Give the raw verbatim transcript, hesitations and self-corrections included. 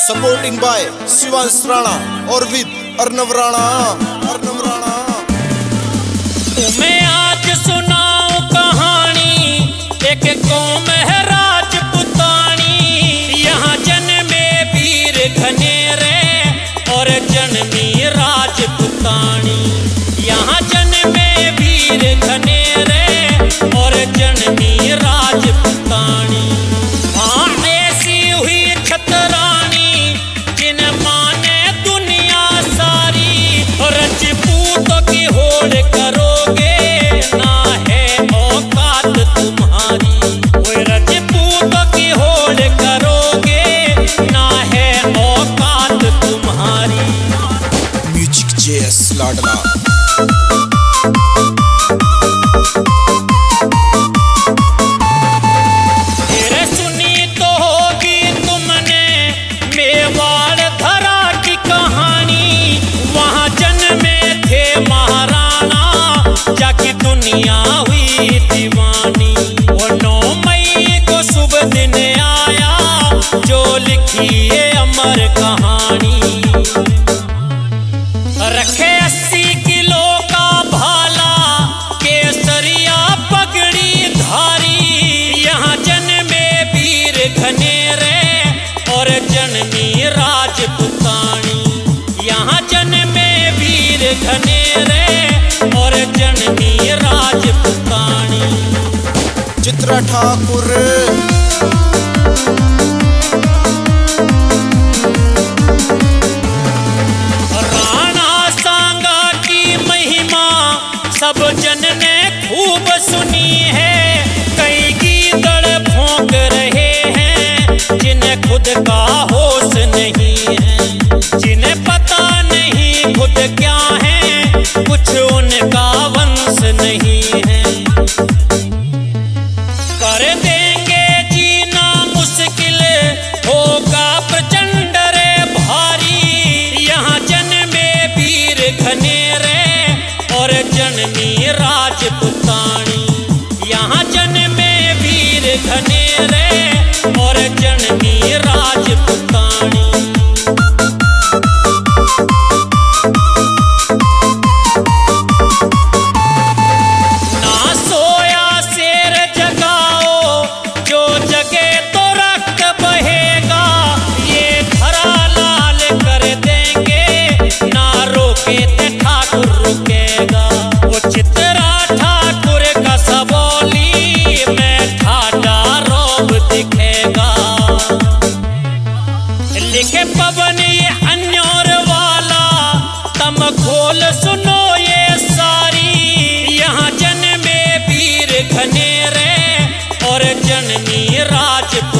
Supporting bye Shivansh Rana और with Arnav Rana Arnav Rana. मैं आज सुनाऊं कहानी एक कौम है राजपुतानी। यहाँ जन्मे वीर घनेरे और जन्मी राजपुतानी। यहाँ जन्मे वीर घनेरे और जन्मी राजपुतानी। हाँ ऐसी हुई छतरानी जिन माने दुनिया सारी। रजपूतों की होड़ करोगे ना है औकात तुम्हारी। वो रजपूतों की होड़ करोगे ना है औकात तुम्हारी। म्यूजिक जेएस लाडला। दुनिया हुई दीवानी। वो नौ मई को शुभ दिन आया जो लिखी है अमर कहानी। रखे अस्सी किलो का भाला केसरिया पगड़ी धारी। यहाँ जन्मे वीर घनेरे और जन्मी राजपुतानी। यहाँ जन्मे वीर घनेरे और जन्मी राजपुतानी। चित्रा ठाकुर राणा सांगा की महिमा सब जन ने खूब सुनी है। कई गीदड़ भौंक रहे हैं जिन्हें खुद का होश नहीं है। जिन्हें पता नहीं खुद क्या है कुछ उनका वंश नहीं है। कर देंगे जीना मुश्किल होगा प्रचंड रे भारी। यहाँ जन्मे वीर घनेरे और जन्मी राजपुतानी। यहाँ जन्मे वीर घनेरे और जन्मी राजपुतानी। लिखे पवन ये अन्योर वाला तम खोल सुनो ये सारी। यहाँ जन्मे वीर घनेरे और जन्मी राज